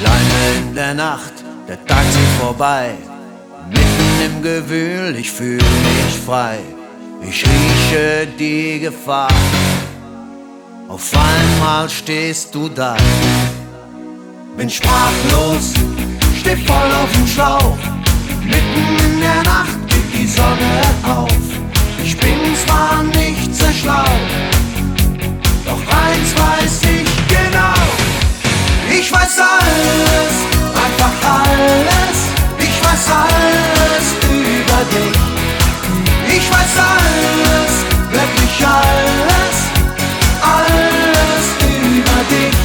Alleine in der Nacht, der Tag zieht vorbei. Mitten im Gewühl, ich fühl mich frei. Ich rieche die Gefahr. Auf einmal stehst du da. Bin sprachlos, steh voll auf dem Schlauch. Mitten in der Nacht geht die Sonne auf. Ich bin zwar nicht sehr schlau, doch eins weiß ich genau. Ich weiß alles, einfach alles. Ich weiß alles über dich. Ich weiß alles, wirklich alles. Alles über dich.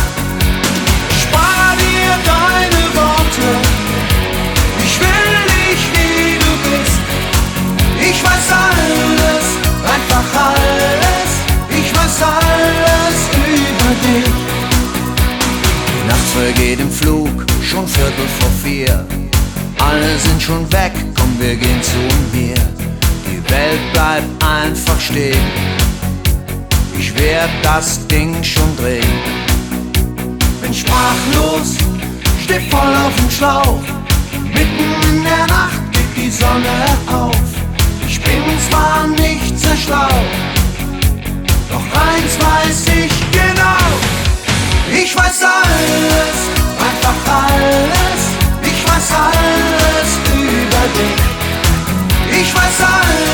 Spar dir deine Worte. Ich will dich, wie du bist. Ich weiß alles, einfach alles. Ich weiß alles über dich. Die Nacht vergeht im Flug, schon 3:45. Alle sind schon weg, komm, wir gehen zu mir. Die Welt bleibt einfach stehen. Ich werd das Ding schon drehen. Bin sprachlos, steh voll auf dem Schlauch. Mitten in der Nacht geht die Sonne auf. Ich bin zwar nicht sehr schlau, doch eins weiß ich genau. Ich weiß alles, einfach alles. Ich weiß alles über dich. Ich weiß alles.